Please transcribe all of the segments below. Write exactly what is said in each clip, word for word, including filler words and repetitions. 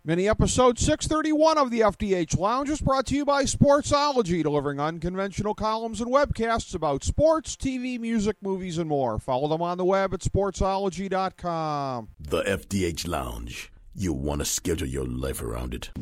Mini episode six thirty-one of the F D H Lounge is brought to you by Sportsology, delivering unconventional columns and webcasts about sports, T V, music, movies, and more. Follow them on the web at sportsology dot com. The F D H Lounge. You want to schedule your life around it.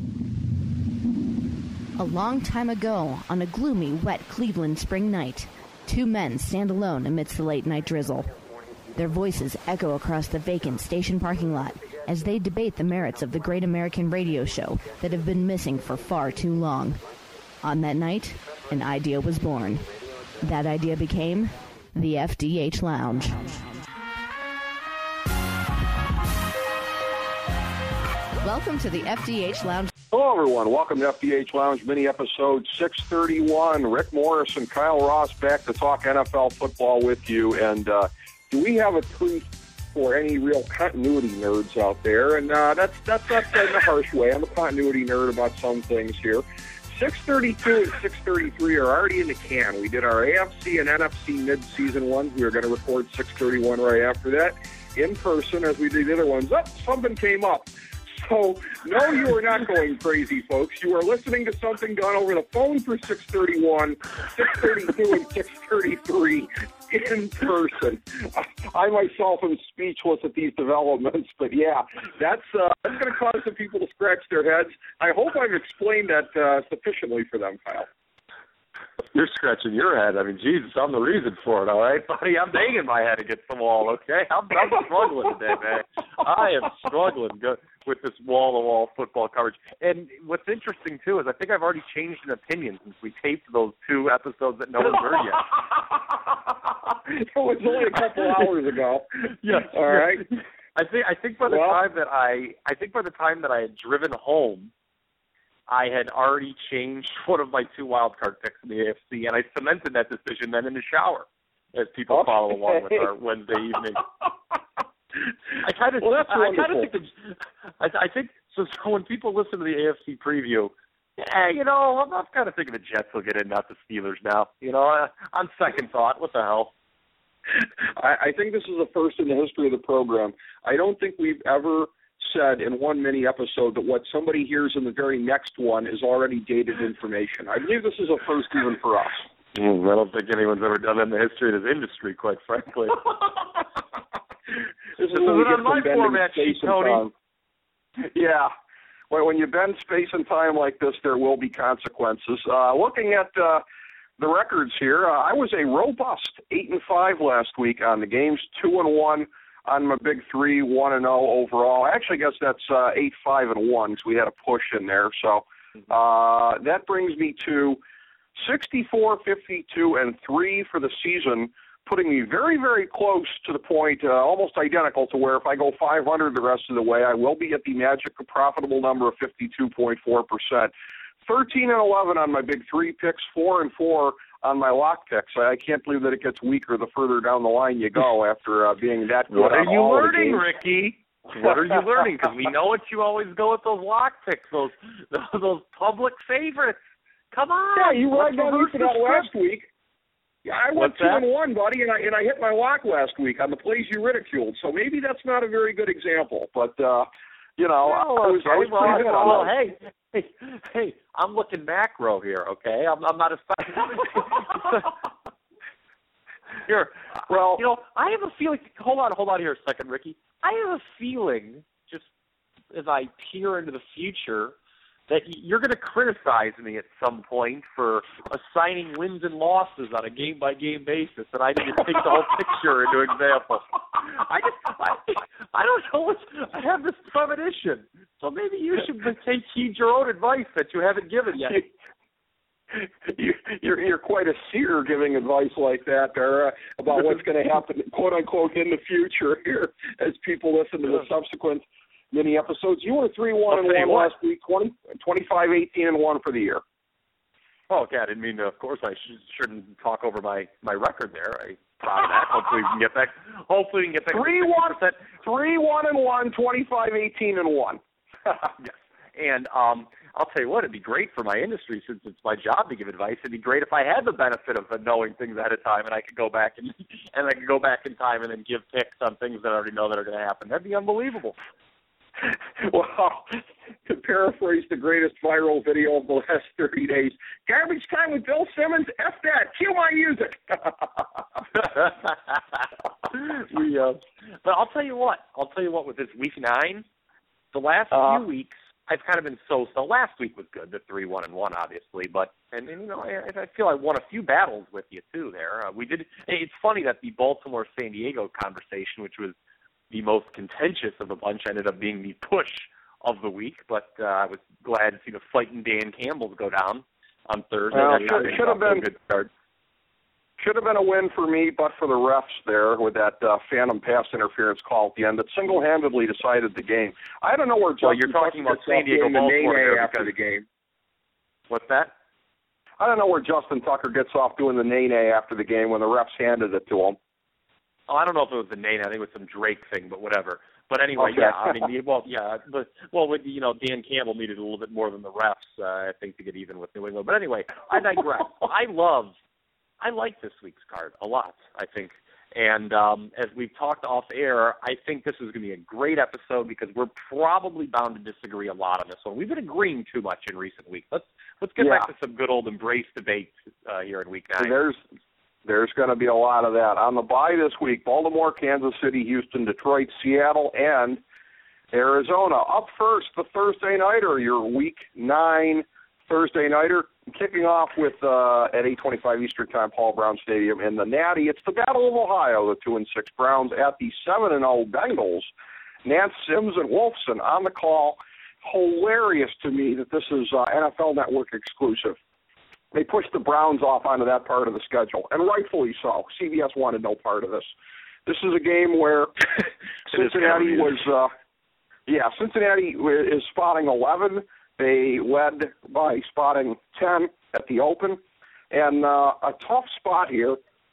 A long time ago, on a gloomy, wet Cleveland spring night, two men stand alone amidst the late-night drizzle. Their voices echo across the vacant station parking lot as they debate the merits of the great American radio show that have been missing for far too long. On that night, an idea was born. That idea became the F D H Lounge. Welcome to the F D H Lounge. Hello, everyone. Welcome to F D H Lounge mini episode six thirty-one. Rick Morris and Kyle Ross back to talk N F L football with you. And uh, do we have a treat for any real continuity nerds out there? And uh, that's that's not said in a harsh way. I'm a continuity nerd about some things here. six thirty-two and six thirty-three are already in the can. We did our A F C and N F C mid-season ones. We were going to record six thirty-one right after that in person as we did the other ones. Oh, something came up. So, no, you are not going crazy, folks. You are listening to something done over the phone for six thirty-one, six thirty-two, and six thirty-three in person. I myself am speechless at these developments, but yeah, that's, uh, that's going to cause some people to scratch their heads. I hope I've explained that uh, sufficiently for them, Kyle. You're scratching your head. I mean, Jesus, I'm the reason for it, all right, buddy? I'm banging my head against the wall, okay? I'm, I'm struggling today, man. I am struggling go- with this wall-to-wall football coverage. And what's interesting, too, is I think I've already changed an opinion since we taped those two episodes that no one's heard yet. It was only a couple hours ago. Yes. All right. I think I think by the well, time that I I think by the time that I had driven home, I had already changed one of my two wild card picks in the A F C, and I cemented that decision then in the shower as people okay. follow along with our Wednesday evening. I kind of, well, that's I, I kind of wonderful. think, that, I, I think so, so. When people listen to the A F C preview, yeah, you know, I'm, I'm kind of thinking the Jets will get in, not the Steelers now. You know, uh, on second thought, what the hell? I, I think this is the first in the history of the program. I don't think we've ever said in one mini episode that what somebody hears in the very next one is already dated information. I believe this is a first even for us. Mm, I don't think anyone's ever done that in the history of this industry, quite frankly. This is this isn't on my format sheet, Tony. Yeah. Well, when you bend space and time like this, there will be consequences. Uh, looking at uh, the records here, uh, I was a robust eight and five last week on the games, two and one on my big three, one and zero overall. I actually guess that's uh, eight, five, and one because we had a push in there. So uh, that brings me to sixty-four, fifty-two, and three for the season, putting me very, very close to the point, uh, almost identical to where if I go five hundred the rest of the way, I will be at the magic profitable number of fifty-two point four percent. thirteen and eleven on my big three picks, four and four on my lock picks. I can't believe that it gets weaker the further down the line you go after uh, being that good. What are on you all learning, the games. Ricky? What are you learning? Because we know what you always go with those lock picks, those those, those public favorites. Come on. Yeah, you right right down into that last week. Yeah, I went What's two that? and one, buddy, and I and I hit my lock last week on the plays you ridiculed. So maybe that's not a very good example, but uh, you know, well, I was, okay. I was well, pretty good well, on well that. hey, hey, hey, I'm looking macro here, okay? I'm, I'm not a here. Well, you know, I have a feeling. Hold on, hold on here a second, Ricky. I have a feeling, just as I peer into the future, that you're going to criticize me at some point for assigning wins and losses on a game-by-game basis, and I need to take the whole picture into example. I just, I, I don't know what, I have this premonition, so maybe you should take heed your own advice that you haven't given yet. You, you're you're quite a seer giving advice like that there uh, about what's going to happen, quote unquote, in the future here as people listen to the subsequent mini episodes. You were three one and one last week, twenty, twenty-five, eighteen and one for the year. Oh, okay. I didn't mean to. Of course, I sh- shouldn't talk over my, my record there. I proud of that. Hopefully, we can get back. Hopefully, we can get back. Three one, three one and one, twenty-five, eighteen and one. Yes. And um, I'll tell you what, it'd be great for my industry since it's my job to give advice. It'd be great if I had the benefit of knowing things ahead of time, and I could go back and and I could go back in time and then give picks on things that I already know that are going to happen. That'd be unbelievable. Well, to paraphrase the greatest viral video of the last thirty days, garbage time with Bill Simmons, F that, cue my music. we, uh, but I'll tell you what, I'll tell you what, with this week nine, the last uh, few weeks, I've kind of been so-so. Last week was good, the three one and one, obviously, but, and, and you know, I, I feel I won a few battles with you, too, there. Uh, we did, it's funny that the Baltimore-San Diego conversation, which was the most contentious of the bunch, ended up being the push of the week, but uh, I was glad to see the fighting Dan Campbell's go down on Thursday. Uh, that should, should have been a good start. Should have been a win for me, but for the refs there with that uh, phantom pass interference call at the end that single-handedly decided the game. I don't know where Justin well, you're talking about San Diego Baltimore after the game. What's that? I don't know where Justin Tucker gets off doing the nay-nay after the game when the refs handed it to him. Oh, I don't know if it was the nay-nay. I think it was some Drake thing, but whatever. But anyway, okay. yeah, I mean, well, yeah, but well, with, you know, Dan Campbell needed a little bit more than the refs, uh, I think, to get even with New England. But anyway, I digress. I love, I like this week's card a lot, I think. And um, as we've talked off air, I think this is going to be a great episode because we're probably bound to disagree a lot on this one. We've been agreeing too much in recent weeks. Let's let's get yeah. back to some good old embrace debates uh, here in week nine. There's there's going to be a lot of that. On the bye this week, Baltimore, Kansas City, Houston, Detroit, Seattle, and Arizona. Up first, the Thursday Nighter, your week nine Thursday Nighter, kicking off with uh, at eight twenty-five Eastern Time, Paul Brown Stadium in the Natty. It's the Battle of Ohio, the two and six Browns at the seven and oh Bengals. Nance, Sims, and Wolfson on the call. Hilarious to me that this is uh, N F L Network exclusive. They pushed the Browns off onto that part of the schedule, and rightfully so. C B S wanted no part of this. This is a game where Cincinnati was, uh, yeah, Cincinnati is spotting eleven. They led by spotting ten at the open, and uh, a tough spot here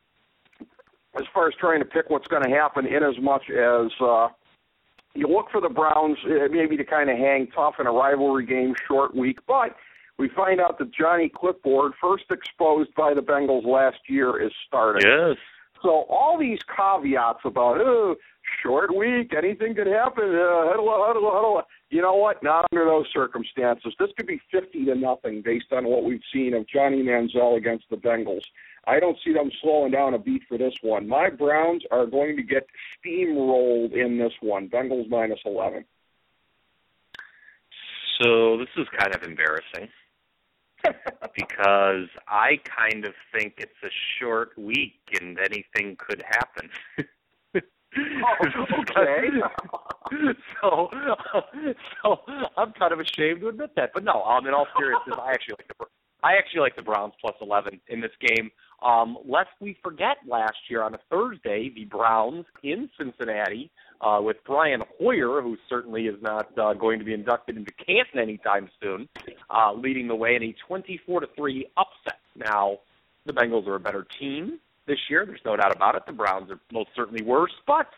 as far as trying to pick what's going to happen in as much as uh, you look for the Browns uh, maybe to kind of hang tough in a rivalry game, short week, but we find out that Johnny Clipboard, first exposed by the Bengals last year, is starting. Yes. So all these caveats about, oh, short week, anything could happen, uh, huddle, huddle, huddle. You know what? Not under those circumstances. This could be fifty to nothing based on what we've seen of Johnny Manziel against the Bengals. I don't see them slowing down a beat for this one. My Browns are going to get steamrolled in this one. Bengals minus eleven. So this is kind of embarrassing because I kind of think it's a short week and anything could happen. Oh, okay. so, so I'm kind of ashamed to admit that, but no. Um, in all seriousness, I actually like the I actually like the Browns plus eleven in this game. Um, lest we forget, last year on a Thursday, the Browns in Cincinnati uh, with Brian Hoyer, who certainly is not uh, going to be inducted into Canton anytime soon, uh, leading the way in a twenty-four to three upset. Now, the Bengals are a better team this year. There's no doubt about it. The Browns are most certainly worse. But,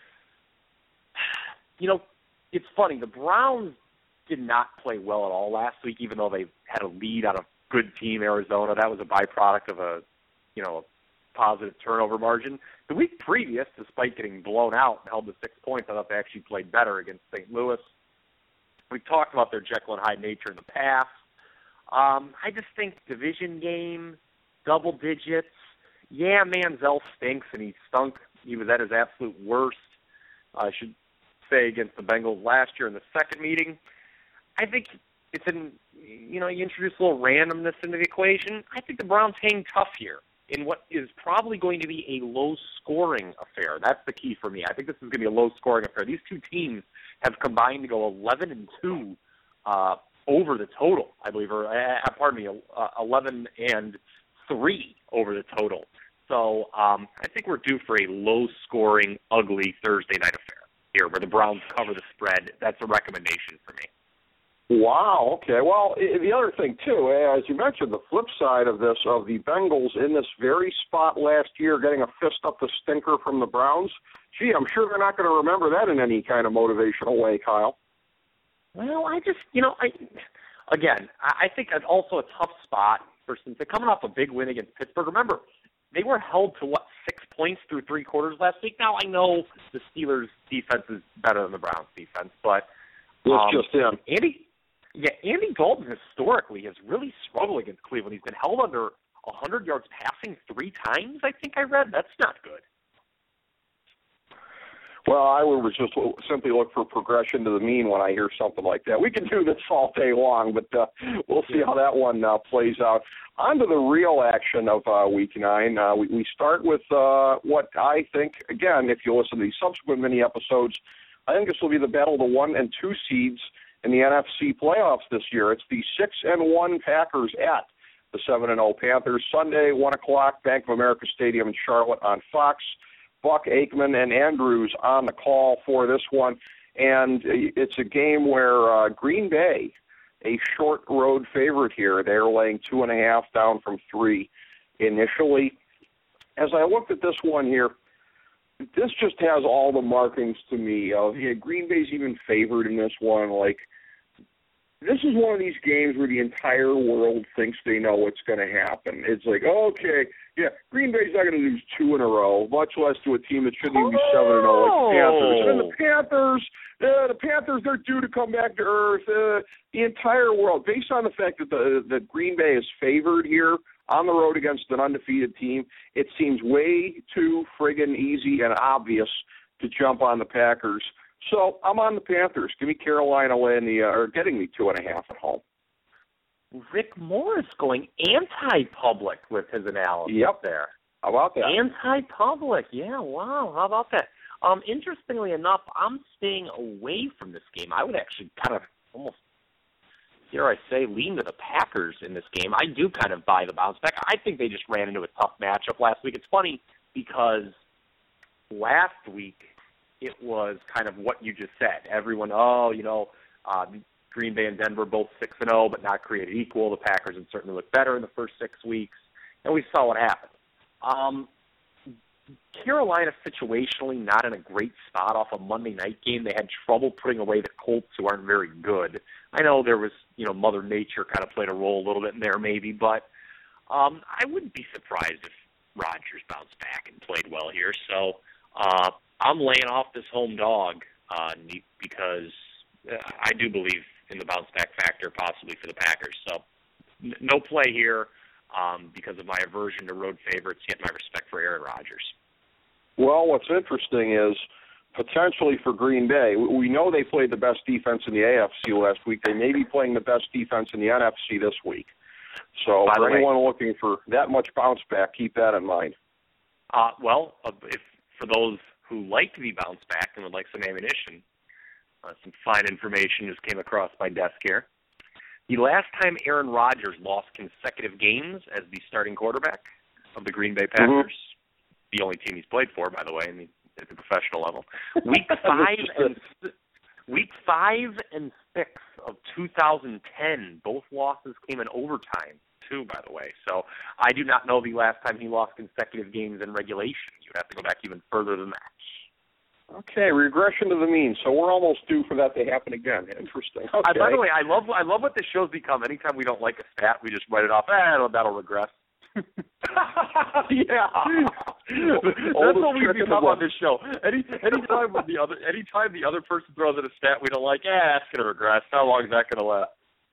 you know, it's funny. The Browns did not play well at all last week, even though they had a lead on a good team, Arizona. That was a byproduct of a, you know, a positive turnover margin. The week previous, despite getting blown out and held to six points, I thought they actually played better against Saint Louis. We've talked about their Jekyll and Hyde nature in the past. Um, I just think division game, double digits. Yeah, Manziel stinks, and he stunk. He was at his absolute worst, I should say, against the Bengals last year in the second meeting. I think it's an, you know, you introduce a little randomness into the equation. I think the Browns hang tough here in what is probably going to be a low-scoring affair. That's the key for me. I think this is going to be a low-scoring affair. These two teams have combined to go eleven and two uh, over the total, I believe, or uh, pardon me, uh, eleven and three over the total. So um, I think we're due for a low-scoring, ugly Thursday night affair here where the Browns cover the spread. That's a recommendation for me. Wow, okay. Well, the other thing, too, as you mentioned, the flip side of this, of the Bengals in this very spot last year, getting a fist up the stinker from the Browns, gee, I'm sure they're not going to remember that in any kind of motivational way, Kyle. Well, I just, you know, I again, I think it's also a tough spot for, since they're coming off a big win against Pittsburgh. Remember, they were held to, what, six points through three quarters last week? Now, I know the Steelers' defense is better than the Browns' defense, but It's um, just in. Andy Yeah, Andy Dalton historically has really struggled against Cleveland. He's been held under one hundred yards passing three times, I think I read. That's not good. Well, I would just simply look for progression to the mean when I hear something like that. We can do this all day long, but uh, we'll see how that one uh, plays out. On to the real action of uh, Week nine. Uh, we, we start with uh, what I think, again, if you listen to these subsequent mini-episodes, I think this will be the battle of the one and two seeds in the N F C playoffs this year. It's the six and one Packers at the seven and oh Panthers. Sunday, one o'clock, Bank of America Stadium in Charlotte on Fox. Buck, Aikman, and Andrews on the call for this one. And it's a game where uh, Green Bay, a short road favorite here, they're laying two and a half down from three initially. As I looked at this one here, this just has all the markings to me of, yeah, Green Bay's even favored in this one. Like, this is one of these games where the entire world thinks they know what's going to happen. It's like, okay, yeah, Green Bay's not going to lose two in a row, much less to a team that shouldn't even be seven and oh like the Panthers. And then the Panthers, uh, the Panthers, they're due to come back to earth. Uh, the entire world, based on the fact that the that Green Bay is favored here on the road against an undefeated team, it seems way too friggin' easy and obvious to jump on the Packers. So I'm on the Panthers. Give me Carolina laying the uh, or getting me two and a half at home. Rick Morris going anti-public with his analysis yep. there. How about that? Anti-public, yeah, wow, how about that? Um, interestingly enough, I'm staying away from this game. I would actually kind of almost, dare I say, lean to the Packers in this game. I do kind of buy the bounce back. I think they just ran into a tough matchup last week. It's funny because last week it was kind of what you just said. Everyone, oh, you know, uh, Green Bay and Denver both six and oh, but not created equal. The Packers had certainly looked better in the first six weeks, and we saw what happened. Um, Carolina situationally not in a great spot off a Monday night game. They had trouble putting away the Colts, who aren't very good. I know there was, you know, Mother Nature kind of played a role a little bit in there maybe, but um, I wouldn't be surprised if Rodgers bounced back and played well here. So uh, I'm laying off this home dog uh, because I do believe in the bounce back factor possibly for the Packers. So n- no play here um, because of my aversion to road favorites, yet my respect for Aaron Rodgers. Well, what's interesting is potentially for Green Bay, we know they played the best defense in the A F C last week. They may be playing the best defense in the N F C this week. So By for anyone way, looking for that much bounce back, keep that in mind. Uh, well, uh, if for those who like to be bounced back and would like some ammunition, Uh, some fine information just came across my desk here. The last time Aaron Rodgers lost consecutive games as the starting quarterback of the Green Bay Packers, mm-hmm. the only team he's played for, by the way, in the, at the professional level, week five and week five and six of two thousand ten, both losses came in overtime too, by the way. So I do not know the last time he lost consecutive games in regulation. You would have to go back even further than that. Okay, regression to the mean. So we're almost due for that to happen again. Interesting. Okay. Uh, by the way, I love I love what this show's become. Anytime we don't like a stat, we just write it off. Eh, that'll, that'll regress. yeah, that's what we've become on this show. Any anytime the other anytime the other person throws in a stat we don't like, yeah, it's gonna regress. How long is that gonna last?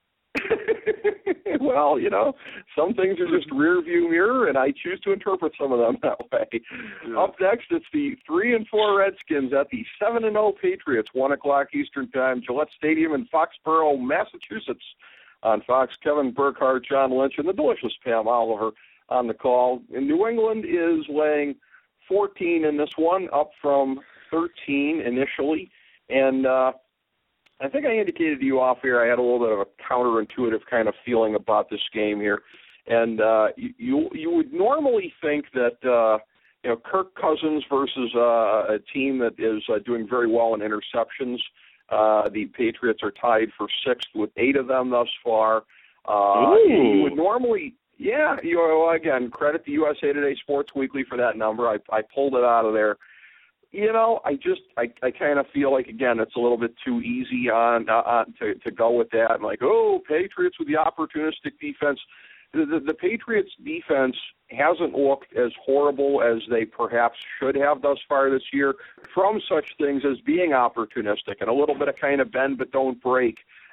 Well, you know, some things are just rear view mirror, and I choose to interpret some of them that way. Yeah. Up next, it's the three and four Redskins at the seven and oh Patriots, one o'clock Eastern Time, Gillette Stadium in Foxborough, Massachusetts. On Fox, Kevin Burkhardt, John Lynch, and the delicious Pam Oliver on the call. And New England is laying fourteen in this one, up from thirteen initially, and uh, I think I indicated to you off here I had a little bit of a counterintuitive kind of feeling about this game here. And uh, you you would normally think that, uh, you know, Kirk Cousins versus uh, a team that is uh, doing very well in interceptions. Uh, the Patriots are tied for sixth with eight of them thus far. Uh, you would normally, yeah, you know, again, credit to U S A Today Sports Weekly for that number. I, I pulled it out of there. You know, I just, I, I kind of feel like, again, it's a little bit too easy on, uh, on to, to go with that. And like, oh, Patriots with the opportunistic defense. The, the, the Patriots defense hasn't looked as horrible as they perhaps should have thus far this year from such things as being opportunistic and a little bit of kind of bend but don't break.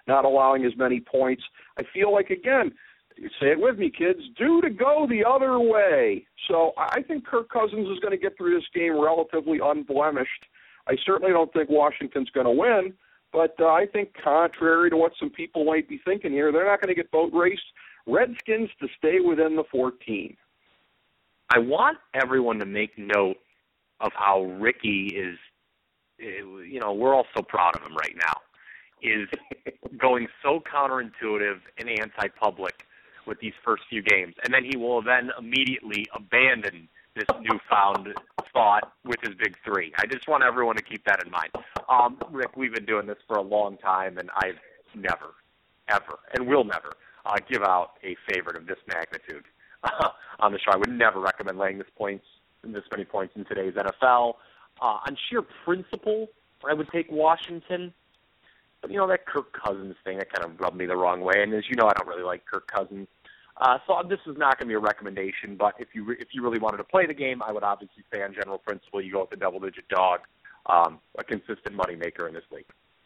not allowing as many points. I feel like, again, say it with me, kids, due to go the other way. So I think Kirk Cousins is going to get through this game relatively unblemished. I certainly don't think Washington's going to win, but uh, I think contrary to what some people might be thinking here, they're not going to get boat raced. Redskins to stay within the fourteen. I want everyone to make note of how Ricky is, you know, we're all so proud of him right now, is going so counterintuitive and anti-public with these first few games. And then he will then immediately abandon this newfound thought with his big three. I just want everyone to keep that in mind. Um, Rick, we've been doing this for a long time, and I've never, ever, and will never uh, give out a favorite of this magnitude uh, on the show. I would never recommend laying this points, this many points in today's N F L. Uh, on sheer principle, I would take Washington. But, you know, that Kirk Cousins thing, that kind of rubbed me the wrong way. And as you know, I don't really like Kirk Cousins. Uh, so this is not going to be a recommendation, but if you re- if you really wanted to play the game, I would obviously say on general principle you go with the double-digit dog, um, a consistent moneymaker in this league.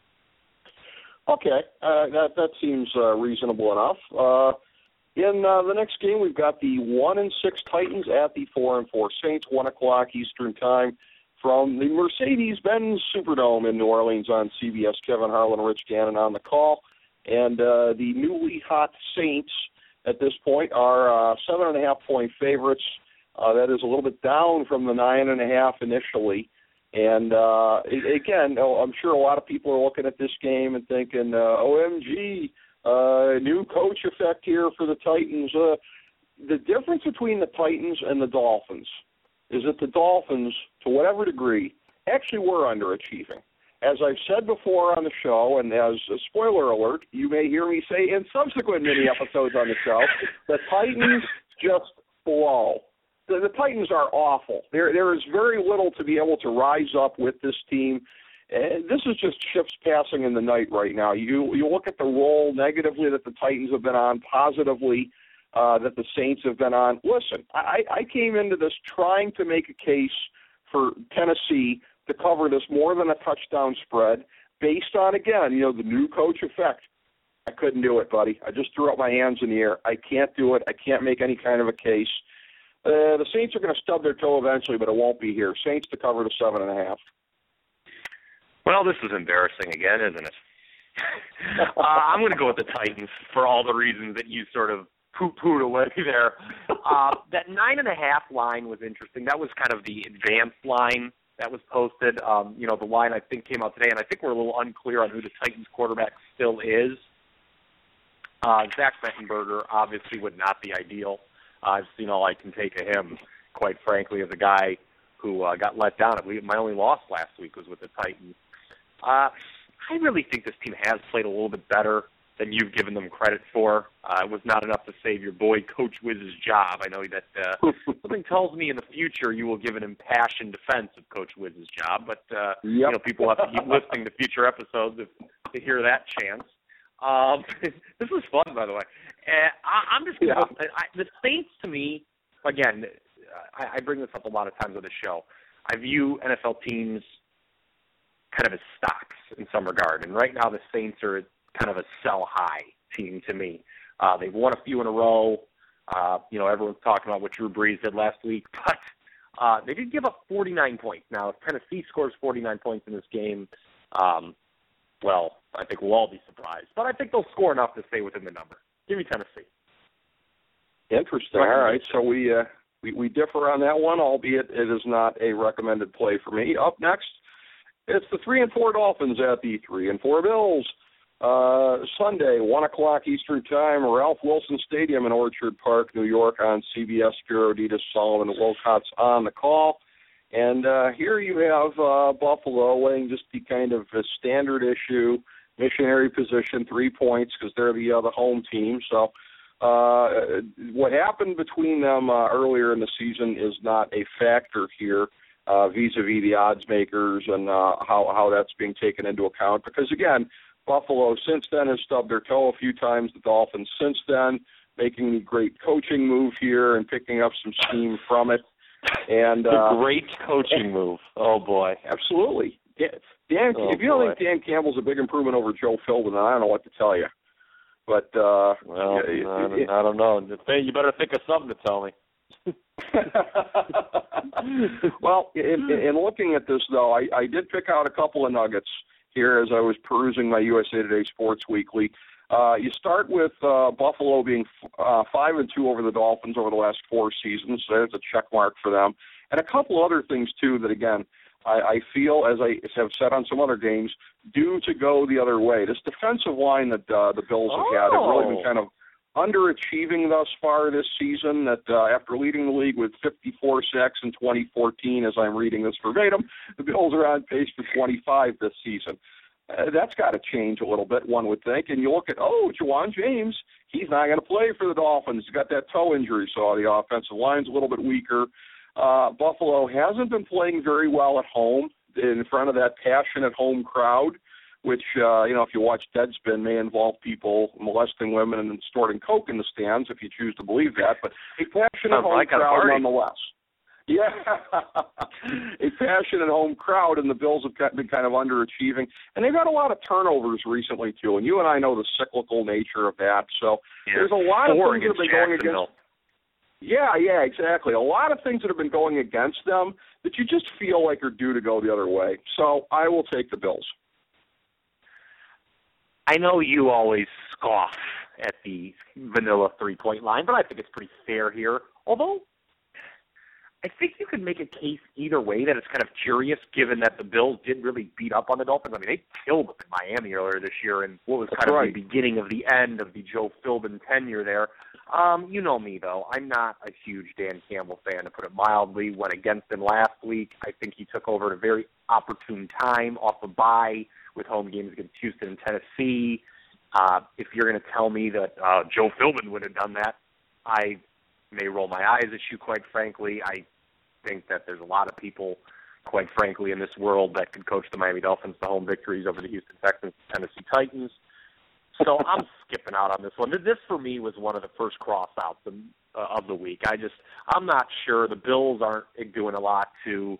Okay, uh, that that seems uh, reasonable enough. Uh, in uh, the next game, we've got the one and six Titans at the four and four Saints, one o'clock Eastern time, from the Mercedes-Benz Superdome in New Orleans on C B S. Kevin Harlan, Rich Gannon on the call, and uh, the newly hot Saints at this point are uh, seven and a half point favorites. Uh, that is a little bit down from the nine and a half initially. And uh, again, I'm sure a lot of people are looking at this game and thinking, uh, O M G, uh, new coach effect here for the Titans. Uh, the difference between the Titans and the Dolphins is that the Dolphins, to whatever degree, actually were underachieving. As I've said before on the show, and as a spoiler alert, you may hear me say in subsequent mini episodes on the show, the Titans just blow. The, the Titans are awful. There, there is very little to be able to rise up with this team. And this is just ships passing in the night right now. You you look at the role negatively that the Titans have been on, positively uh, that the Saints have been on. Listen, I, I came into this trying to make a case for Tennessee to cover this more than a touchdown spread based on, again, you know, the new coach effect. I couldn't do it, buddy. I just threw up my hands in the air. I can't do it. I can't make any kind of a case. Uh, the Saints are going to stub their toe eventually, but it won't be here. Saints to cover the seven and a half. Well, this is embarrassing again, isn't it? uh, I'm going to go with the Titans for all the reasons that you sort of poo-pooed away there. Uh, that nine and a half line was interesting. That was kind of the advanced line that was posted. Um, you know, the line I think came out today, and I think we're a little unclear on who the Titans quarterback still is. Uh, Zach Mettenberger obviously would not be ideal. Uh, I've seen all I can take of him, quite frankly, as a guy who uh, got let down. My only loss last week was with the Titans. Uh, I really think this team has played a little bit better than you've given them credit for. Uh, it was not enough to save your boy Coach Wiz's job. I know that uh, something tells me in the future you will give an impassioned defense of Coach Wiz's job, but uh, yep. you know, people have to keep listening to future episodes if, to hear that chance. Um, this was fun, by the way. Uh, I, I'm just going to yeah. – the Saints, to me, again, I, I bring this up a lot of times on the show. I view N F L teams kind of as stocks in some regard, and right now the Saints are kind of a sell-high team to me. Uh, they've won a few in a row. Uh, you know, everyone's talking about what Drew Brees did last week, but uh, they did give up forty-nine points. Now, if Tennessee scores forty-nine points in this game, um, well, I think we'll all be surprised. But I think they'll score enough to stay within the number. Give me Tennessee. Interesting. All right, so we, uh, we we differ on that one, albeit it is not a recommended play for me. Up next, it's the three and four Dolphins at the three and four Bills. Uh, Sunday, one o'clock Eastern time, Ralph Wilson Stadium in Orchard Park, New York, on C B S. Spiro Dedes, Solomon Wilcott's on the call. And uh, here you have uh, Buffalo weighing just the kind of a standard issue, missionary position, three points because they're the uh, the home team. So uh, what happened between them uh, earlier in the season is not a factor here uh, vis-a-vis the odds makers and uh, how, how that's being taken into account. Because, again, Buffalo since then has stubbed their toe a few times. The Dolphins since then making the great coaching move here and picking up some steam from it. And uh, great coaching move. Oh, boy. Absolutely. Yeah. Dan, Oh, if you don't boy. think Dan Campbell's a big improvement over Joe Philbin, then I don't know what to tell you. But uh, Well, it, I, don't, it, I don't know. You better think of something to tell me. Well, in, in looking at this, though, I, I did pick out a couple of nuggets here as I was perusing my U S A Today Sports Weekly. Uh, you start with uh, Buffalo being uh, five and two over the Dolphins over the last four seasons. So that's a check mark for them, and a couple other things too that again I, I feel, as I have said on some other games, due to go the other way. This defensive line that uh, the Bills have had have really been kind of underachieving thus far this season. That uh, after leading the league with fifty-four sacks in twenty fourteen, as I'm reading this verbatim, the Bills are on pace for twenty-five this season. Uh, that's got to change a little bit, one would think. And you look at, oh, Juwan James, he's not going to play for the Dolphins. He's got that toe injury, so the offensive line's a little bit weaker. Uh, Buffalo hasn't been playing very well at home in front of that passionate home crowd, which, uh, you know, if you watch Deadspin, may involve people molesting women and snorting coke in the stands, if you choose to believe that. But a passionate Sounds home like a crowd party. nonetheless. Yeah, a passionate home crowd, and the Bills have been kind of underachieving. And they've had a lot of turnovers recently, too. And you and I know the cyclical nature of that. So Yeah, there's a lot of four things that have been against going against. Yeah, yeah, exactly. A lot of things that have been going against them that you just feel like are due to go the other way. So I will take the Bills. I know you always scoff at the vanilla three-point line, but I think it's pretty fair here. Although, I think you could make a case either way that it's kind of curious, given that the Bills did really beat up on the Dolphins. I mean, they killed them in Miami earlier this year, and what was That's kind right. of the beginning of the end of the Joe Philbin tenure there. Um, you know me, though. I'm not a huge Dan Campbell fan, to put it mildly. Went against him last week. I think he took over at a very opportune time off a bye with home games against Houston and Tennessee. Uh, if you're going to tell me that uh, Joe Philbin would have done that, I may roll my eyes at you, quite frankly. I think that there's a lot of people, quite frankly, in this world that could coach the Miami Dolphins to home victories over the Houston Texans and Tennessee Titans. So I'm skipping out on this one. This, for me, was one of the first cross-outs of, uh, of the week. I just, I'm not sure. The Bills aren't doing a lot to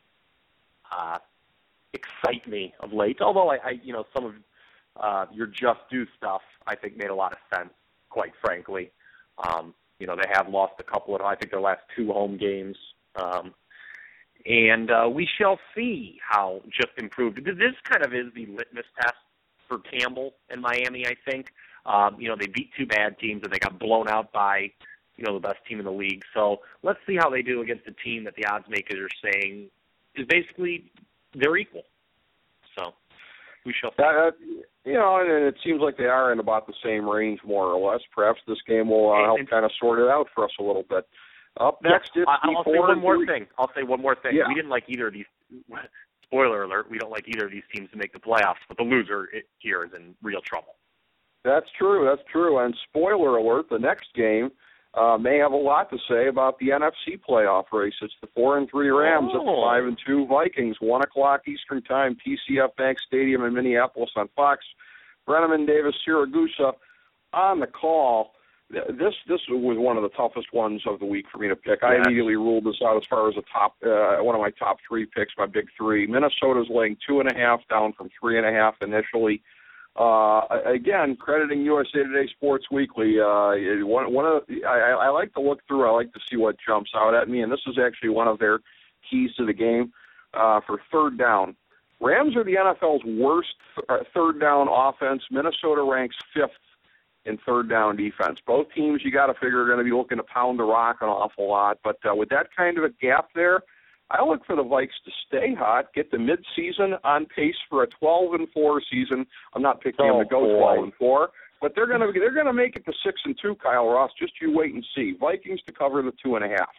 uh, excite me of late, although, I, I you know, some of uh, your just do stuff, I think, made a lot of sense, quite frankly. Um, you know, they have lost a couple of, I think, their last two home games. Um, and uh, we shall see how just improved. This kind of is the litmus test for Campbell and Miami, I think. Um, you know, they beat two bad teams and they got blown out by, you know, the best team in the league. So let's see how they do against a team that the odds makers are saying is basically they're equal. So we shall see. Uh, you know, and it seems like they are in about the same range, more or less. Perhaps this game will uh, help kind of sort it out for us a little bit. Up next, yeah, it's I'll say one more three. thing. I'll say one more thing. Yeah. We didn't like either of these. Spoiler alert: we don't like either of these teams to make the playoffs, but the loser here is in real trouble. That's true. That's true. And spoiler alert: the next game uh, may have a lot to say about the N F C playoff race. It's the four and three Rams oh. at the five and two Vikings. One o'clock Eastern Time, T C F Bank Stadium in Minneapolis on Fox. Brenneman Davis Siragusa on the call. This this was one of the toughest ones of the week for me to pick. I Yes. immediately ruled this out as far as a top uh, one of my top three picks, my big three. Minnesota's laying two and a half, down from three and a half initially. Uh, again, crediting U S A Today Sports Weekly. Uh, one one of the, I, I like to look through. I like to see what jumps out at me, and this is actually one of their keys to the game uh, for third down. Rams are the N F L's worst th- third down offense. Minnesota ranks fifth in third down defense. Both teams, you got to figure, are going to be looking to pound the rock an awful lot. But uh, with that kind of a gap there, I look for the Vikes to stay hot, get the midseason on pace for a twelve and four season. I'm not picking Oh, them to go boy. twelve and four, but they're going to they're going to make it to six and two. Kyle Ross, just you wait and see. Vikings to cover the two and a half.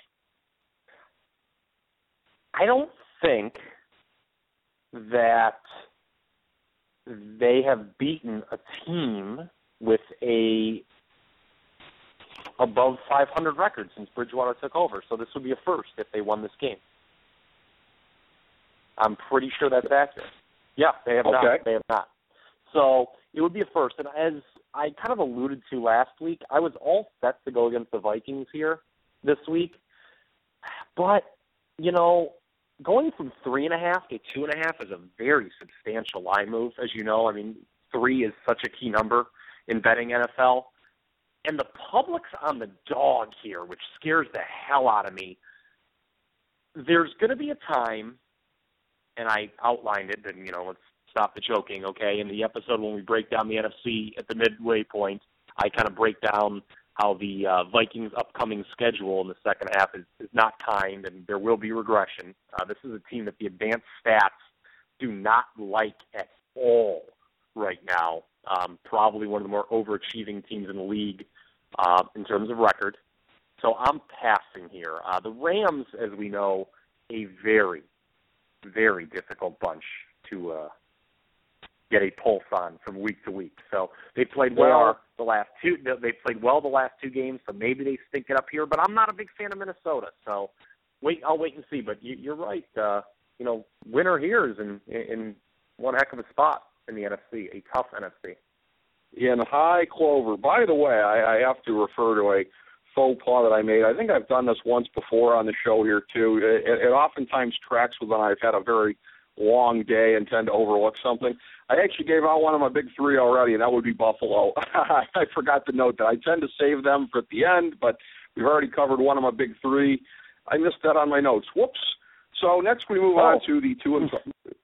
I don't think that they have beaten a team with a above five hundred record since Bridgewater took over. So this would be a first if they won this game. I'm pretty sure that's accurate. Yeah, they have Okay. not. They have not. So it would be a first. And as I kind of alluded to last week, I was all set to go against the Vikings here this week. But, you know, going from three and a half to two and a half is a very substantial line move, as you know. I mean, three is such a key number in betting N F L. And the public's on the dog here, which scares the hell out of me. There's going to be a time, and I outlined it, and, you know, let's stop the joking, okay? In the episode when we break down the N F C at the midway point, I kind of break down how the uh, Vikings' upcoming schedule in the second half is, is not kind, and there will be regression. Uh, this is a team that the advanced stats do not like at all right now. Um, probably one of the more overachieving teams in the league uh, in terms of record. So I'm passing here. Uh, the Rams, as we know, a very, very difficult bunch to uh, get a pulse on from week to week. So they played well the last two. They played well the last two games. So maybe they stink it up here. But I'm not a big fan of Minnesota. So wait, I'll wait and see. But you, you're right. Uh, you know, winner here is in in one heck of a spot in the N F C, a tough N F C. In high clover. By the way, I, I have to refer to a faux pas that I made. I think I've done this once before on the show here too. It, it oftentimes tracks with when I've had a very long day and tend to overlook something. I actually gave out one of my big three already, and that would be Buffalo. I forgot to note that. I tend to save them for at the end, but we've already covered one of my big three. I missed that on my notes. Whoops. So next we move oh. on to the two and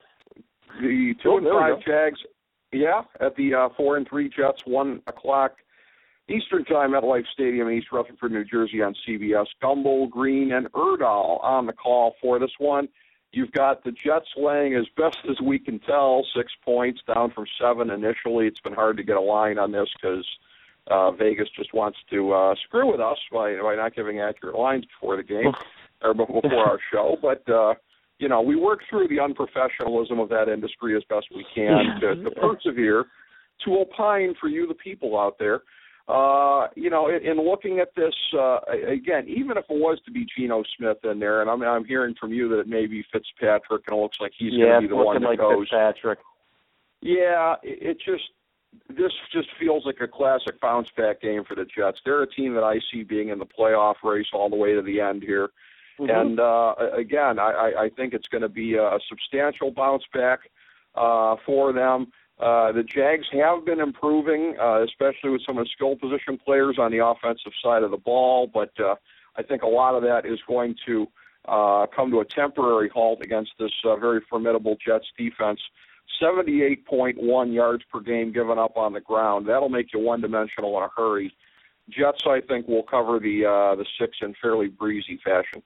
the two oh, and five Jags. Yeah, at the uh, four and three Jets, one o'clock Eastern Time at Life Stadium in East Rutherford, New Jersey on C B S. Gumbel, Green, and Erdahl on the call for this one. You've got the Jets laying, as best as we can tell, six points down from seven initially. It's been hard to get a line on this because uh, Vegas just wants to uh, screw with us by, by not giving accurate lines before the game or before our show. But, uh, you know, we work through the unprofessionalism of that industry as best we can to, to persevere, to opine for you, the people out there. Uh, you know, in, in looking at this, uh, again, even if it was to be Geno Smith in there, and I'm, I'm hearing from you that it may be Fitzpatrick, and it looks like he's yeah, going to be the one that like goes. Fitzpatrick. Yeah, it, it just this just feels like a classic bounce-back game for the Jets. They're a team that I see being in the playoff race all the way to the end here. Mm-hmm. And, uh, again, I, I think it's going to be a substantial bounce-back uh, for them. Uh, the Jags have been improving, uh, especially with some of the skill position players on the offensive side of the ball, but uh, I think a lot of that is going to uh, come to a temporary halt against this uh, very formidable Jets defense. seventy-eight point one yards per game given up on the ground. That'll make you one-dimensional in a hurry. Jets, I think, will cover the uh, the six in fairly breezy fashion.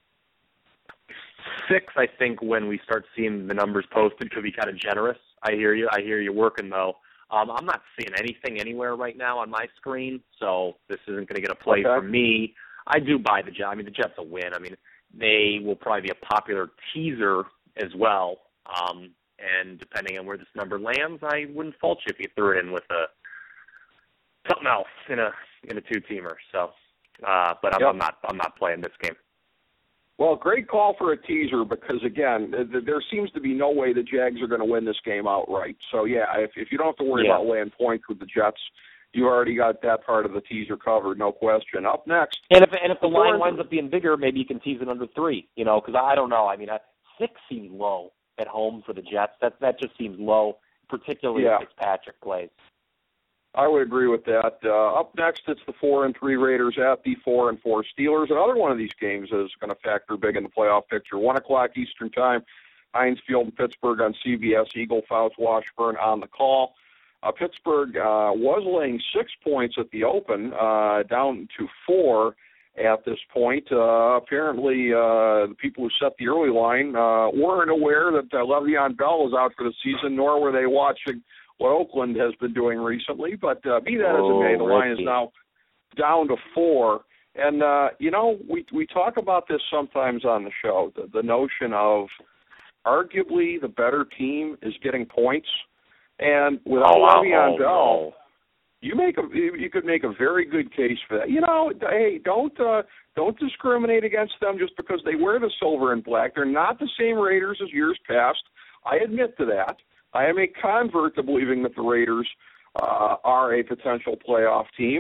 Six, I think, when we start seeing the numbers posted, could be kind of generous. I hear you. I hear you working, though. Um, I'm not seeing anything anywhere right now on my screen, so this isn't going to get a play okay. for me. I do buy the Jets. I mean, the Jets will win. I mean, they will probably be a popular teaser as well. Um, and depending on where this number lands, I wouldn't fault you if you threw it in with a something else in a in a two-teamer. So, uh, but I'm, yep. I'm not I'm not playing this game. Well, great call for a teaser because, again, th- there seems to be no way the Jags are going to win this game outright. So, yeah, if, if you don't have to worry yeah. about laying points with the Jets, you already got that part of the teaser covered, no question. Up next. And if and if the line winds up being bigger, maybe you can tease it under three, you know, because I don't know. I mean, uh, six seems low at home for the Jets. That, that just seems low, particularly yeah. if Fitzpatrick plays. I would agree with that. Uh, up next, it's the four and three Raiders at the four and four Steelers. Another one of these games is going to factor big in the playoff picture. One o'clock Eastern Time, Heinz Field in Pittsburgh on C B S. Eagle Fouts Washburn on the call. Uh, Pittsburgh uh, was laying six points at the open, uh, down to four at this point. Uh, apparently, uh, the people who set the early line uh, weren't aware that uh, Le'Veon Bell was out for the season, nor were they watching what Oakland has been doing recently, but uh, be that oh, as it may, the line is Ricky. now down to four. And, uh, you know, we we talk about this sometimes on the show, the, the notion of arguably the better team is getting points. And without oh, Le'Veon oh, Bell, no. you make a you could make a very good case for that. You know, hey, don't uh, don't discriminate against them just because they wear the silver and black. They're not the same Raiders as years past. I admit to that. I am a convert to believing that the Raiders uh, are a potential playoff team.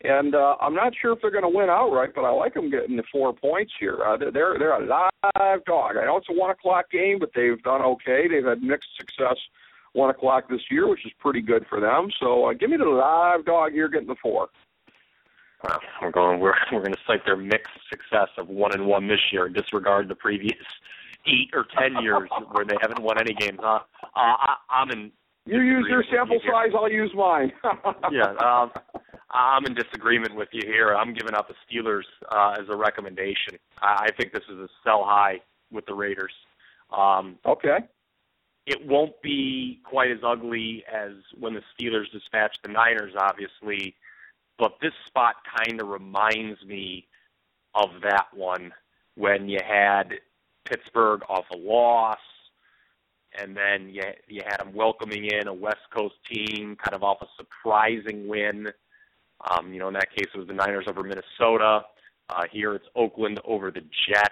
And uh, I'm not sure if they're going to win outright, but I like them getting the four points here. Uh, they're they're a live dog. I know it's a one o'clock game, but they've done okay. They've had mixed success one o'clock this year, which is pretty good for them. So uh, give me the live dog here, getting the four. Well, we're going. We're we're going to cite their mixed success of one and one this year, and disregard the previous eight or ten years where they haven't won any games. Huh? Uh, I, I'm in. You use your sample you size. I'll use mine. yeah. Um, I'm in disagreement with you here. I'm giving out the Steelers uh, as a recommendation. I, I think this is a sell high with the Raiders. Um, okay. It won't be quite as ugly as when the Steelers dispatched the Niners, obviously, but this spot kind of reminds me of that one when you had Pittsburgh off a loss, and then you, you had them welcoming in a West Coast team kind of off a surprising win. Um, you know, in that case, it was the Niners over Minnesota. Uh, here it's Oakland over the Jets.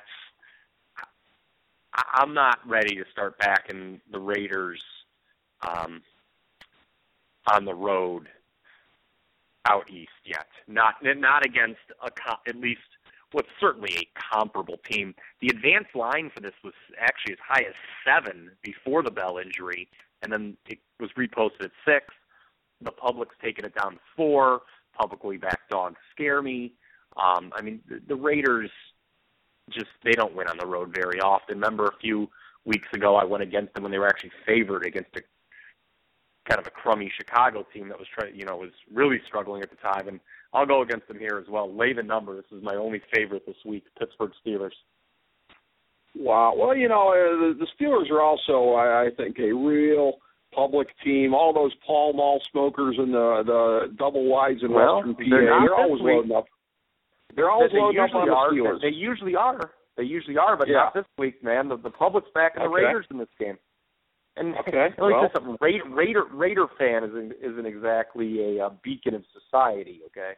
I, I'm not ready to start backing the Raiders um, on the road out east yet. Not not against a at least what's certainly a comparable team. The advanced line for this was actually as high as seven before the Bell injury, and then it was reposted at six. The public's taken it down to four. Publicly backed dogs scare me. Um, I mean, the, the Raiders just, they don't win on the road very often. Remember a few weeks ago I went against them when they were actually favored against a kind of a crummy Chicago team that was trying, you know, was really struggling at the time. And I'll go against them here as well. Lay the number. This is my only favorite this week, Pittsburgh Steelers. Wow. Well, you know, uh, the, the Steelers are also, I, I think, a real public team. All those Pall Mall smokers and the the double wides in well, Western P A, they're, they're always week. loading up. They're always they, they loading up on the are. Steelers. They usually are. They usually are, but yeah. not this week, man. The, the public's backing the okay. Raiders in this game. And okay. let me well. say something. Raider, Raider Raider fan isn't isn't exactly a, a beacon of society. Okay.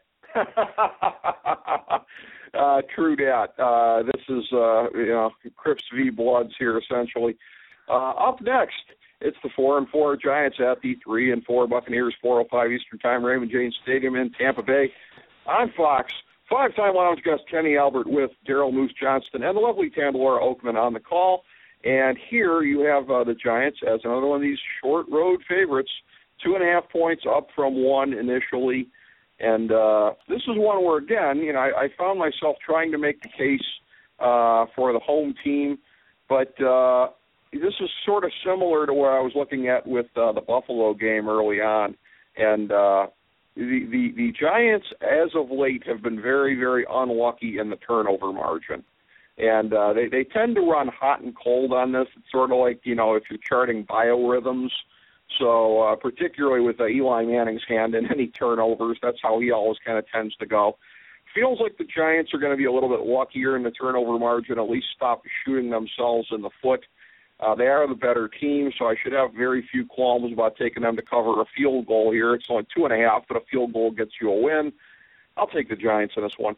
uh, true that. Uh, this is uh, you know Crips v. Bloods here essentially. Uh, up next, it's the four and four Giants at the three and four Buccaneers. four oh five Eastern Time, Raymond James Stadium in Tampa Bay. On Fox, five-time lounge guest Kenny Albert with Daryl Moose Johnston and the lovely Tandalora Oakman on the call. And here you have uh, the Giants as another one of these short road favorites, two and a half points up from one initially. And uh, this is one where, again, you know, I, I found myself trying to make the case uh, for the home team, but uh, this is sort of similar to where I was looking at with uh, the Buffalo game early on. And uh, the, the, the Giants, as of late, have been very, very unlucky in the turnover margin. And uh, they, they tend to run hot and cold on this. It's sort of like, you know, if you're charting biorhythms. So uh, particularly with uh, Eli Manning's hand in any turnovers, that's how he always kind of tends to go. Feels like the Giants are going to be a little bit luckier in the turnover margin, at least stop shooting themselves in the foot. Uh, they are the better team, so I should have very few qualms about taking them to cover a field goal here. It's only two and a half, but a field goal gets you a win. I'll take the Giants in this one.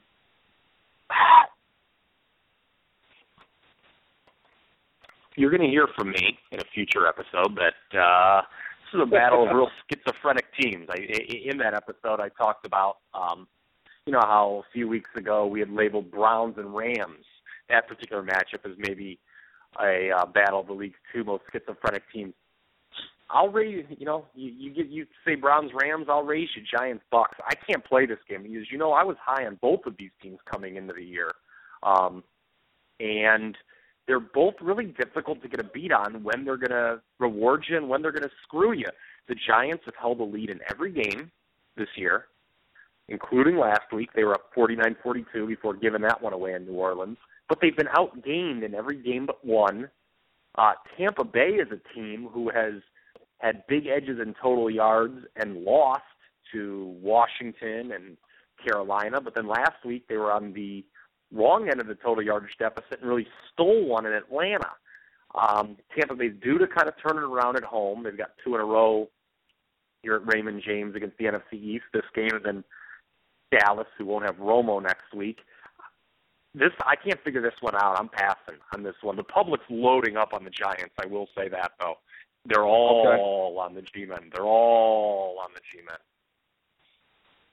You're going to hear from me in a future episode that uh, this is a battle of real schizophrenic teams. I, in that episode, I talked about, um, you know, how a few weeks ago we had labeled Browns and Rams. That particular matchup is maybe a uh, battle of the league's two most schizophrenic teams. I'll raise, you know, you, you get you say Browns Rams, I'll raise you Giants Bucks. I can't play this game because, you know, I was high on both of these teams coming into the year, um, and they're both really difficult to get a beat on when they're going to reward you and when they're going to screw you. The Giants have held a lead in every game this year, including last week. They were up forty-nine forty-two before giving that one away in New Orleans. But they've been outgained in every game but one. Uh, Tampa Bay is a team who has had big edges in total yards and lost to Washington and Carolina. But then last week they were on the wrong end of the total yardage deficit and really stole one in Atlanta. Um, Tampa Bay's due to kind of turn it around at home. They've got two in a row here at Raymond James against the N F C East this game, and then Dallas, who won't have Romo next week. This I can't figure this one out. I'm passing on this one. The public's loading up on the Giants. I will say that, though. They're all okay. on the G-men. They're all on the G-men.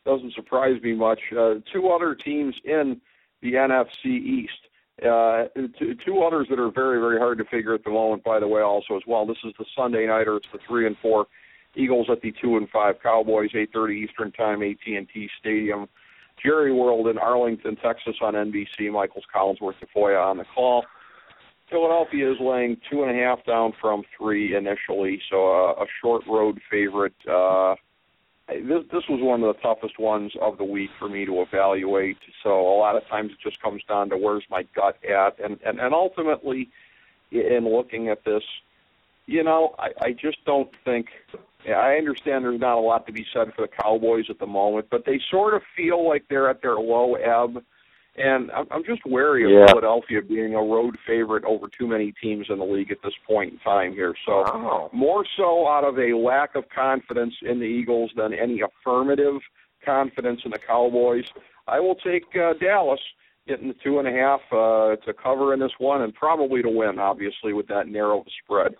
doesn't surprise me much. Uh, two other teams in the N F C East. Uh, two, two others that are very, very hard to figure at the moment, by the way, also as well. This is the Sunday nighter. It's the three and four Eagles at the two and five Cowboys, eight thirty Eastern Time, A T and T Stadium. Jerry World in Arlington, Texas on N B C. Michaels Collinsworth Tafoya on the call. Philadelphia is laying two and a half down from three initially, so uh, a short road favorite. Uh, this, this was one of the toughest ones of the week for me to evaluate. So a lot of times it just comes down to where's my gut at, and and, and ultimately, in looking at this, you know, I, I just don't think. I understand there's not a lot to be said for the Cowboys at the moment, but they sort of feel like they're at their low ebb. And I'm just wary of yeah. Philadelphia being a road favorite over too many teams in the league at this point in time here. So wow. more so out of a lack of confidence in the Eagles than any affirmative confidence in the Cowboys. I will take uh, Dallas getting the two and a half uh, to cover in this one and probably to win, obviously, with that narrow spread.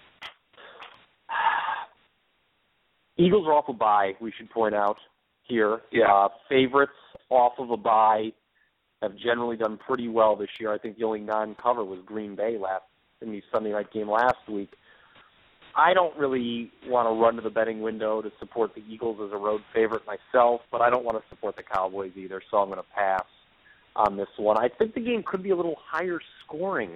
Eagles are off a bye, we should point out here. Yeah. Uh, favorites off of a bye have generally done pretty well this year. I think the only non-cover was Green Bay last in the Sunday night game last week. I don't really want to run to the betting window to support the Eagles as a road favorite myself, but I don't want to support the Cowboys either, so I'm going to pass on this one. I think the game could be a little higher scoring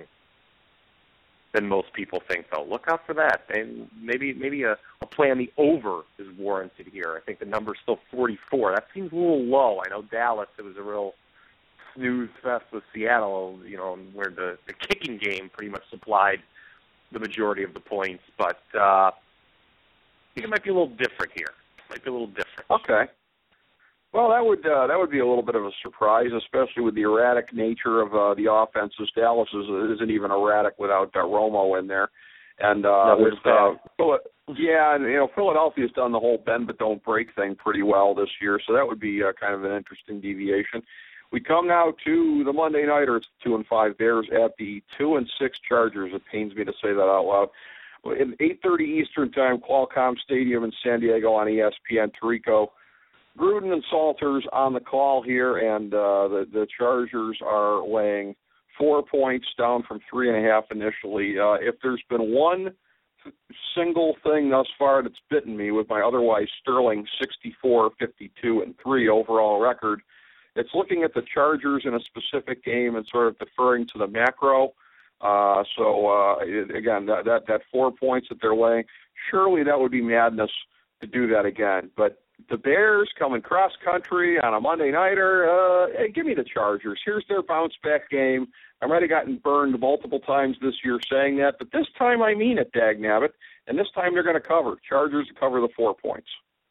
than most people think, though. Look out for that. And maybe maybe a, a play on the over is warranted here. I think the number's still forty-four. That seems a little low. I know Dallas, it was a real snooze fest with Seattle, you know, where the, the kicking game pretty much supplied the majority of the points. But uh, I think it might be a little different here. It might be a little different. Okay. Well, that would uh, that would be a little bit of a surprise, especially with the erratic nature of uh, the offenses. Dallas is, isn't even erratic without uh, Romo in there, and uh, with, uh, yeah, and you know Philadelphia's done the whole bend but don't break thing pretty well this year, so that would be uh, kind of an interesting deviation. We come now to the Monday nighter. It's two and five Bears at the two and six Chargers. It pains me to say that out loud. In eight thirty Eastern Time, Qualcomm Stadium in San Diego on E S P N. Tirico, Gruden and Salters on the call here, and uh, the the Chargers are laying four points down from three and a half initially. Uh, if there's been one single thing thus far that's bitten me with my otherwise sterling sixty-four, fifty-two, and three overall record, it's looking at the Chargers in a specific game and sort of deferring to the macro. Uh, so, uh, again, that, that, that four points that they're laying, surely that would be madness to do that again. But the Bears coming cross-country on a Monday nighter, uh, hey, give me the Chargers. Here's their bounce-back game. I might have gotten burned multiple times this year saying that, but this time I mean it, dagnabbit, and this time they're going to cover. Chargers to cover the four points.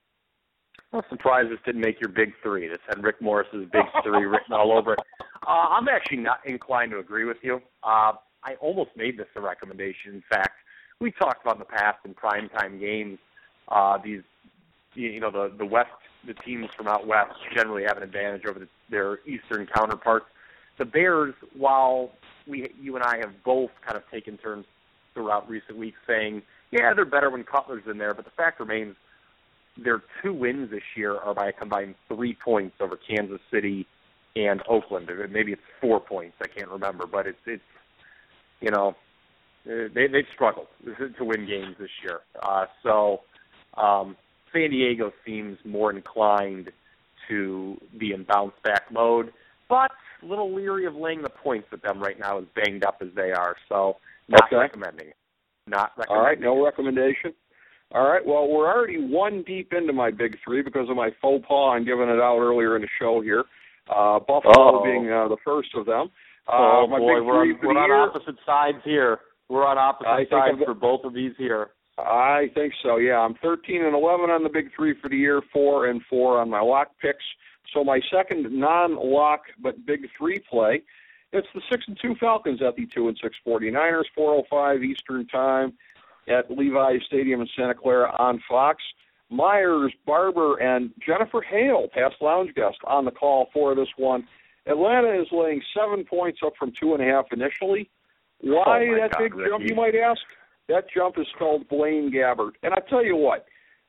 I'm surprised this didn't make your big three. This had Rick Morris's big three written all over it. Uh, I'm actually not inclined to agree with you. Uh, I almost made this a recommendation. In fact, we talked about in the past in primetime games, uh, these, you know, the, the West, the teams from out West generally have an advantage over the, their Eastern counterparts. The Bears, while we, you and I have both kind of taken turns throughout recent weeks saying, yeah, they're better when Cutler's in there, but the fact remains their two wins this year are by a combined three points over Kansas City and Oakland. Maybe it's four points. I can't remember, but it's, it's you know, they, they've struggled to win games this year. Uh, so um, San Diego seems more inclined to be in bounce-back mode, but a little leery of laying the points with them right now as banged up as they are. So not okay. recommending it. Not recommending All right, no recommendation. All right, well, we're already one deep into my big three because of my faux pas and giving it out earlier in the show here. Uh, Buffalo Uh-oh. being uh, the first of them. Uh, oh, my boy, big we're, three on, for we're the on year. opposite sides here. We're on opposite I sides for both of these here. I think so, yeah. I'm thirteen and eleven on the big three for the year, four and four on my lock picks. So my second non-lock but big three play, it's the six and two Falcons at the two and six 49ers, four oh five Eastern Time at Levi Stadium in Santa Clara on Fox. Myers, Barber, and Jennifer Hale, past lounge guest, on the call for this one. Atlanta is laying seven points up from two and a half initially. Why oh that God, big Ricky. jump, you might ask? That jump is spelled Blaine Gabbert. And I tell you what,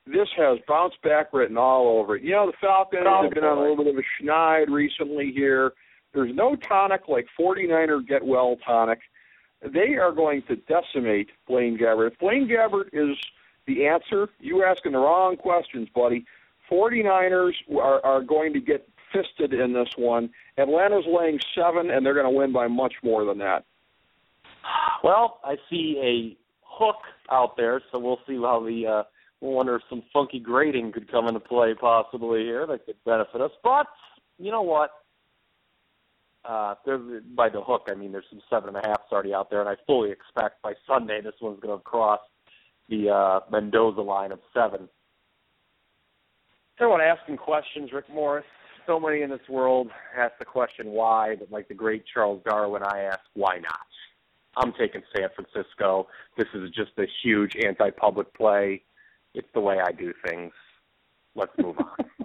this has bounce back written all over it. You know, the Falcons Oh, have been on a little bit of a schneid recently here. There's no tonic like forty-niner get-well tonic. They are going to decimate Blaine Gabbert. If Blaine Gabbert is the answer, you're asking the wrong questions, buddy. forty-niners are, are going to get fisted in this one. Atlanta's laying seven, and they're going to win by much more than that. Well, I see a hook out there, so we'll see how the uh, we'll wonder if some funky grading could come into play possibly here that could benefit us. But you know what? Uh, there's, by the hook, I mean there's some seven and a halfs already out there, and I fully expect by Sunday this one's going to cross the uh, Mendoza line of seven. Everyone asking questions, Rick Morris. So many in this world ask the question why, but like the great Charles Darwin, I ask why not. I'm taking San Francisco. This is just a huge anti-public play. It's the way I do things. Let's move on.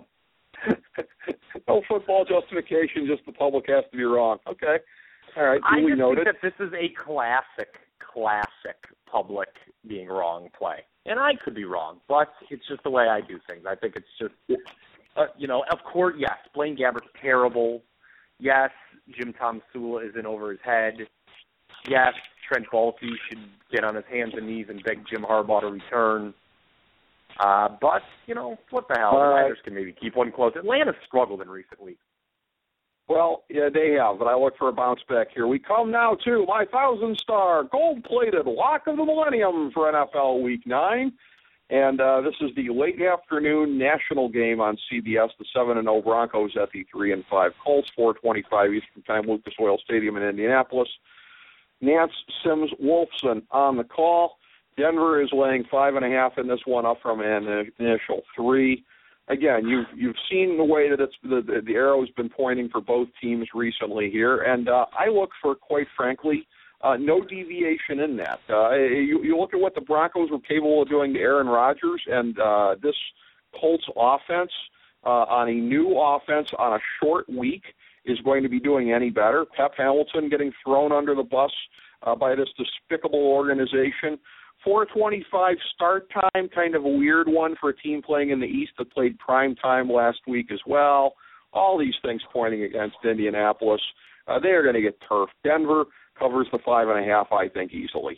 No football justification, just the public has to be wrong. Okay. All right. I we just noted. think that this is a classic, classic public being wrong play. And I could be wrong, but it's just the way I do things. I think it's just, uh, you know, of course, yes, Blaine Gabbert's terrible. Yes, Jim Tom Sula is in over his head. Yes, Trent Baalke should get on his hands and knees and beg Jim Harbaugh to return. Uh, but, you know, what the hell? The Uh, Niners can maybe keep one close. Atlanta's struggled in recent weeks. Well, yeah, they have, but I look for a bounce back here. We come now to my thousand-star, gold-plated lock of the millennium for N F L Week nine. And uh, this is the late afternoon national game on C B S, the seven and oh Broncos at the three and five Colts, four twenty-five Eastern Time, Lucas Oil Stadium in Indianapolis. Nance Sims Wolfson on the call. Denver is laying five and a half in this one, up from an initial three. Again, you've you've seen the way that it's the the, the arrow's been pointing for both teams recently here, and uh, I look for, quite frankly, uh, no deviation in that. Uh, you you look at what the Broncos were capable of doing to Aaron Rodgers, and uh, this Colts offense uh, on a new offense on a short week is going to be doing any better. Pep Hamilton getting thrown under the bus uh, by this despicable organization. four twenty-five start time, kind of a weird one for a team playing in the East that played prime time last week as well. All these things pointing against Indianapolis. Uh, they are going to get turfed. Denver covers the five and a half, I think, easily.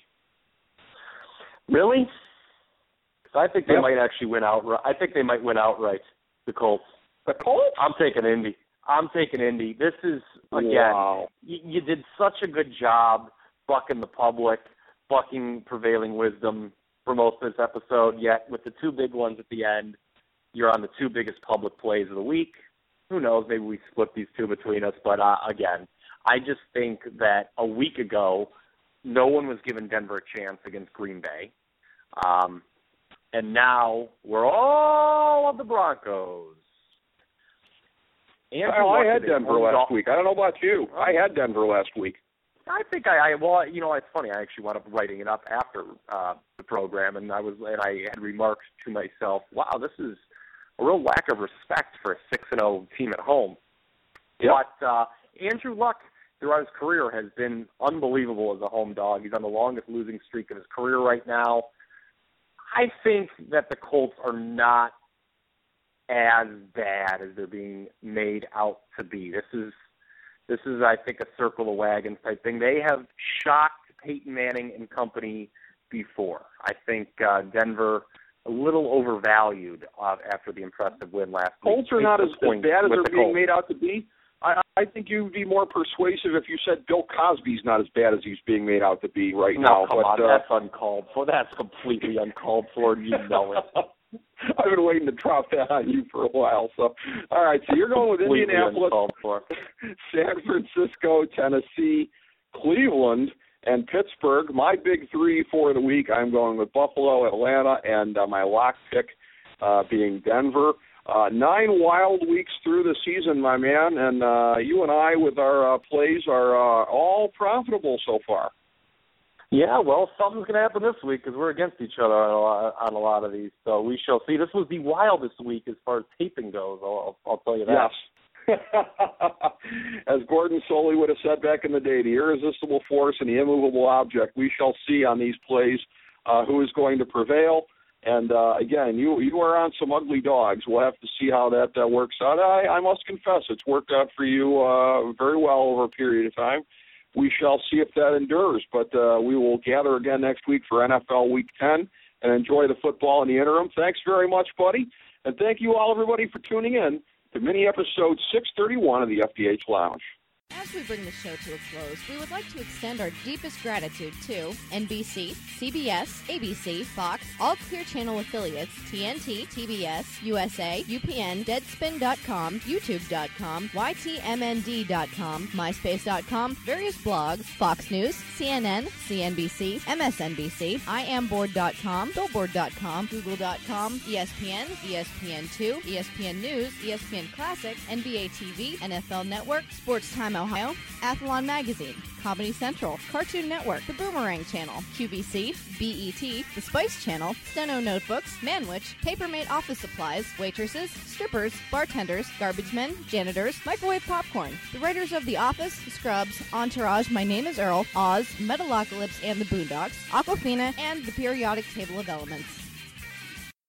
Really? I think they Yep. might actually win outright. I think they might win outright, the Colts. The Colts? I'm taking Indy. I'm taking Indy. This is, again, Wow. you, you did such a good job bucking the public, bucking prevailing wisdom for most of this episode, yet with the two big ones at the end, you're on the two biggest public plays of the week. Who knows, maybe we split these two between us, but uh, again, I just think that a week ago, no one was giving Denver a chance against Green Bay. Um, and now we're all on the Broncos. And Well, I had they Denver moved last off- week. I don't know about you. I had Denver last week. I think I, I well, you know, it's funny. I actually wound up writing it up after uh, the program, and I was, and I had remarked to myself, "Wow, this is a real lack of respect for a six and zero team at home." Yep. But uh, Andrew Luck, throughout his career, has been unbelievable as a home dog. He's on the longest losing streak of his career right now. I think that the Colts are not as bad as they're being made out to be. This is This is, I think, a circle the wagons type thing. They have shocked Peyton Manning and company before. I think uh, Denver a little overvalued uh, after the impressive win last week. Colts are not as, as Point bad as with they're the being Colts. made out to be. I, I think you'd be more persuasive if you said Bill Cosby's not as bad as he's being made out to be right No, now. come but, on, uh, that's uncalled for. That's completely uncalled for. You know it. I've been waiting to drop that on you for a while. So, all right. So you're going with Completely Indianapolis, uncalled for. San Francisco, Tennessee, Cleveland, and Pittsburgh. My big three for the week. I'm going with Buffalo, Atlanta, and uh, my lock pick uh, being Denver. Uh, nine wild weeks through the season, my man, and uh, you and I with our uh, plays are uh, all profitable so far. Yeah, well, something's going to happen this week because we're against each other on a, lot, on a lot of these. So we shall see. This was the wildest week as far as taping goes. I'll, I'll tell you that. Yes. As Gordon Soley would have said back in the day, the irresistible force and the immovable object. We shall see on these plays uh, who is going to prevail. And, uh, again, you you are on some ugly dogs. We'll have to see how that uh, works out. I, I must confess, it's worked out for you uh, very well over a period of time. We shall see if that endures. But uh, we will gather again next week for N F L Week ten and enjoy the football in the interim. Thanks very much, buddy. And thank you all, everybody, for tuning in to mini-episode six thirty-one of the F D H Lounge. As we bring the show to a close, we would like to extend our deepest gratitude to N B C, C B S, A B C, Fox, all Clear Channel affiliates, T N T, T B S, U S A, U P N, Deadspin dot com, YouTube dot com, Y T M N D dot com, MySpace dot com, various blogs, Fox News, C N N, C N B C, M S N B C, I am board dot com, Billboard dot com, Google dot com, E S P N, E S P N two, E S P N News, E S P N Classic, N B A T V, N F L Network, Sports Time Ohio, Athlon Magazine, Comedy Central, Cartoon Network, The Boomerang Channel, Q V C, B E T, The Spice Channel, Steno Notebooks, Manwich, Papermate Office Supplies, waitresses, strippers, bartenders, garbage men, janitors, microwave popcorn, the writers of The Office, Scrubs, Entourage, My Name is Earl, Oz, Metalocalypse and the Boondocks, Aquafina, and the Periodic Table of Elements.